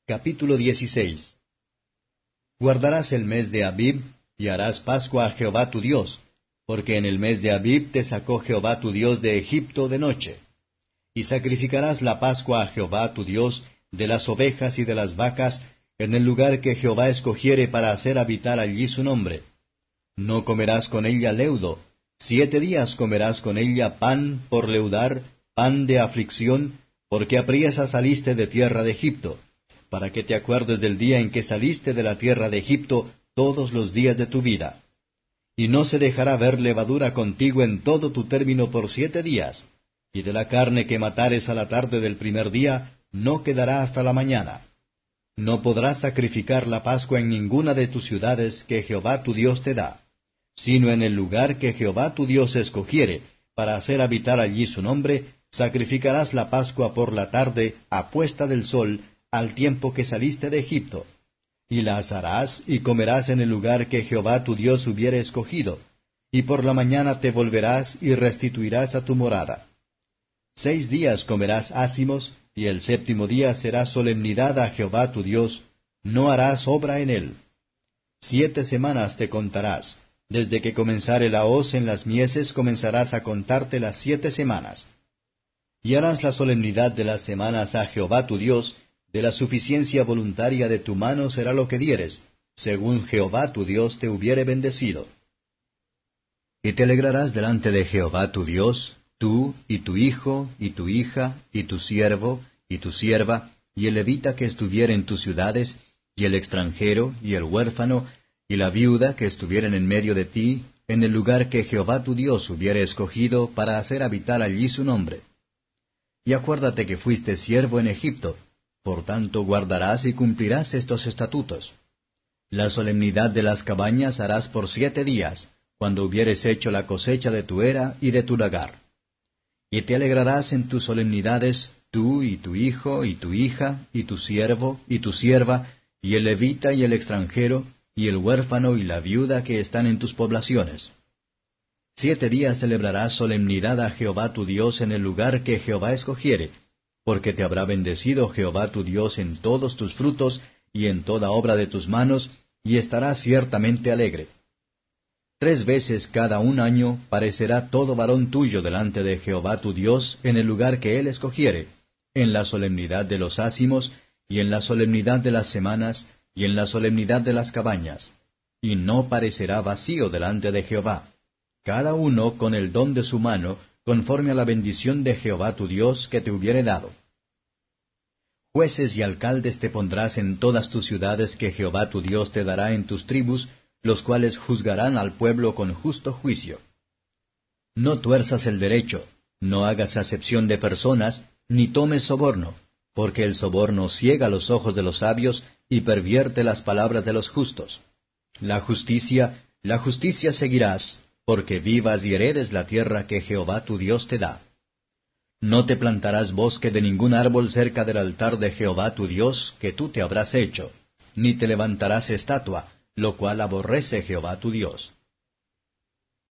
Capítulo 16. Guardarás el mes de Abib, y harás Pascua a Jehová tu Dios, porque en el mes de Abib te sacó Jehová tu Dios de Egipto de noche. Y sacrificarás la Pascua a Jehová tu Dios de las ovejas y de las vacas, en el lugar que Jehová escogiere para hacer habitar allí su nombre. No comerás con ella leudo, 7 días comerás con ella pan por leudar, pan de aflicción, porque apriesa saliste de tierra de Egipto, para que te acuerdes del día en que saliste de la tierra de Egipto todos los días de tu vida. Y no se dejará ver levadura contigo en todo tu término por 7 días, y de la carne que matares a la tarde del primer día, no quedará hasta la mañana. No podrás sacrificar la Pascua en ninguna de tus ciudades que Jehová tu Dios te da, sino en el lugar que Jehová tu Dios escogiere, para hacer habitar allí su nombre, sacrificarás la Pascua por la tarde, a puesta del sol, al tiempo que saliste de Egipto. Y la asarás y comerás en el lugar que Jehová tu Dios hubiere escogido, y por la mañana te volverás y restituirás a tu morada. 6 días comerás ácimos, y el 7º día será solemnidad a Jehová tu Dios, no harás obra en él. 7 semanas te contarás, desde que comenzare la hoz en las mieses comenzarás a contarte las 7 semanas. Y harás la solemnidad de las semanas a Jehová tu Dios, de la suficiencia voluntaria de tu mano será lo que dieres, según Jehová tu Dios te hubiere bendecido. Y te alegrarás delante de Jehová tu Dios, tú, y tu hijo, y tu hija, y tu siervo, y tu sierva, y el levita que estuviere en tus ciudades, y el extranjero, y el huérfano, y la viuda que estuvieren en medio de ti, en el lugar que Jehová tu Dios hubiere escogido para hacer habitar allí su nombre. Y acuérdate que fuiste siervo en Egipto, por tanto guardarás y cumplirás estos estatutos. La solemnidad de las cabañas harás por 7 días, cuando hubieres hecho la cosecha de tu era y de tu lagar. Y te alegrarás en tus solemnidades, tú y tu hijo y tu hija, y tu siervo y tu sierva, y el levita y el extranjero, y el huérfano y la viuda que están en tus poblaciones. 7 días celebrarás solemnidad a Jehová tu Dios en el lugar que Jehová escogiere, porque te habrá bendecido Jehová tu Dios en todos tus frutos y en toda obra de tus manos, y estarás ciertamente alegre. 3 veces cada 1 año parecerá todo varón tuyo delante de Jehová tu Dios en el lugar que él escogiere, en la solemnidad de los ácimos, y en la solemnidad de las semanas, y en la solemnidad de las cabañas. Y no parecerá vacío delante de Jehová, cada uno con el don de su mano, conforme a la bendición de Jehová tu Dios que te hubiere dado. Jueces y alcaldes te pondrás en todas tus ciudades que Jehová tu Dios te dará en tus tribus, los cuales juzgarán al pueblo con justo juicio. No tuerzas el derecho, no hagas acepción de personas, ni tomes soborno, porque el soborno ciega los ojos de los sabios y pervierte las palabras de los justos. La justicia seguirás, porque vivas y heredes la tierra que Jehová tu Dios te da. No te plantarás bosque de ningún árbol cerca del altar de Jehová tu Dios, que tú te habrás hecho, ni te levantarás estatua, lo cual aborrece Jehová tu Dios.